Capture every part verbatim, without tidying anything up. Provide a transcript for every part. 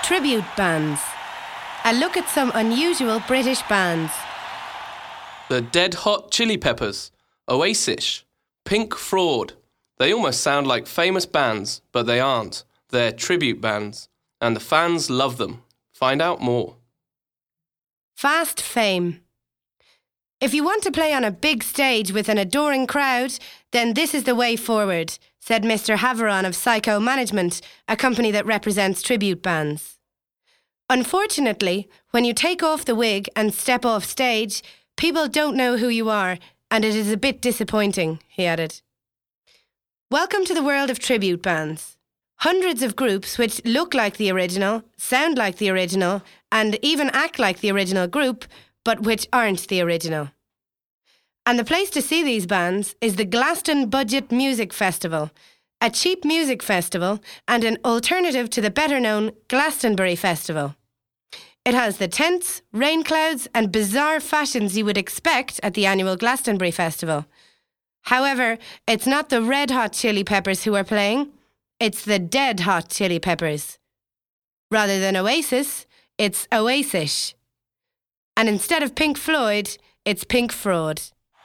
Tribute bands. A look at some unusual British bands. The Dead Hot Chili Peppers, Oasis, Pink Fraud. They almost sound like famous bands, but they aren't. They're tribute bands, and the fans love them. Find out more. Fast fame. If you want to play on a big stage with an adoring crowd, then this is the way forward, said Mister Haveron of Psycho Management, a company that represents tribute bands. Unfortunately, when you take off the wig and step off stage, people don't know who you are, and it is a bit disappointing, he added. Welcome to the world of tribute bands. Hundreds of groups which look like the original, sound like the original, and even act like the original group, but which aren't the original. And the place to see these bands is the Glaston Budget Music Festival, a cheap music festival and an alternative to the better-known Glastonbury Festival. It has the tents, rain clouds and bizarre fashions you would expect at the annual Glastonbury Festival. However, it's not the Red Hot Chili Peppers who are playing, it's the Dead Hot Chili Peppers. Rather than Oasis, it's Oasis. And instead of Pink Floyd, it's Pink Fraud.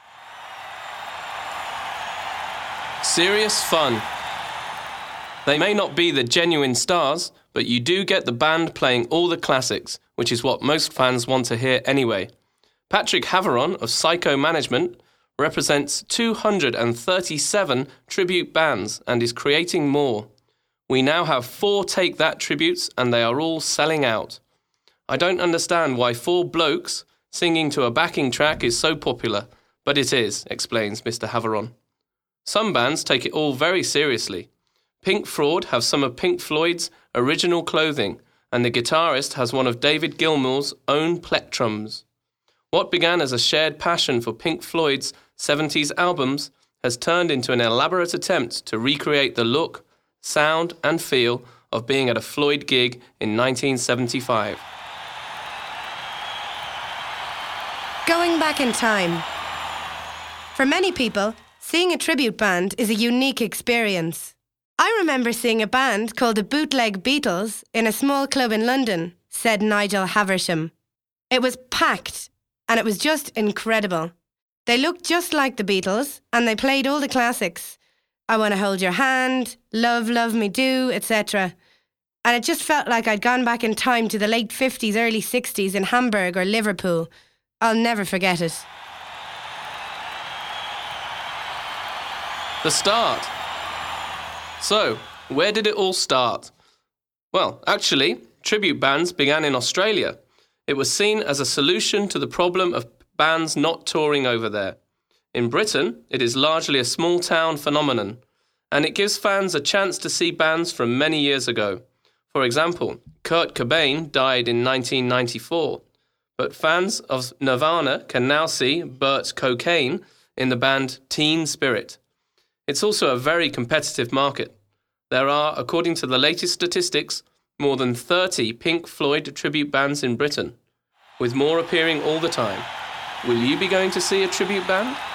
Serious fun. They may not be the genuine stars, but you do get the band playing all the classics, which is what most fans want to hear anyway. Patrick Haveron of Psycho Management represents two hundred thirty-seven tribute bands and is creating more. We now have four Take That tributes and they are all selling out. I don't understand why four blokes singing to a backing track is so popular, but it is, explains Mister Haveron. Some bands take it all very seriously. Pink Fraud have some of Pink Floyd's original clothing, and the guitarist has one of David Gilmour's own plectrums. What began as a shared passion for Pink Floyd's seventies albums has turned into an elaborate attempt to recreate the look, sound and feel of being at a Floyd gig in nineteen seventy-five. Going back in time. For many people, seeing a tribute band is a unique experience. I remember seeing a band called the Bootleg Beatles in a small club in London, said Nigel Haversham. It was packed, and it was just incredible. They looked just like the Beatles, and they played all the classics. I Want to Hold Your Hand, Love, Love Me Do, et cetera. And it just felt like I'd gone back in time to the late fifties, early sixties in Hamburg or Liverpool. I'll never forget it. The start. So, where did it all start? Well, actually, tribute bands began in Australia. It was seen as a solution to the problem of bands not touring over there. In Britain, it is largely a small-town phenomenon, and it gives fans a chance to see bands from many years ago. For example, Kurt Cobain died in nineteen ninety-four, but fans of Nirvana can now see Burt Cocaine in the band Teen Spirit. It's also a very competitive market. There are, according to the latest statistics, more than thirty Pink Floyd tribute bands in Britain, with more appearing all the time. Will you be going to see a tribute band?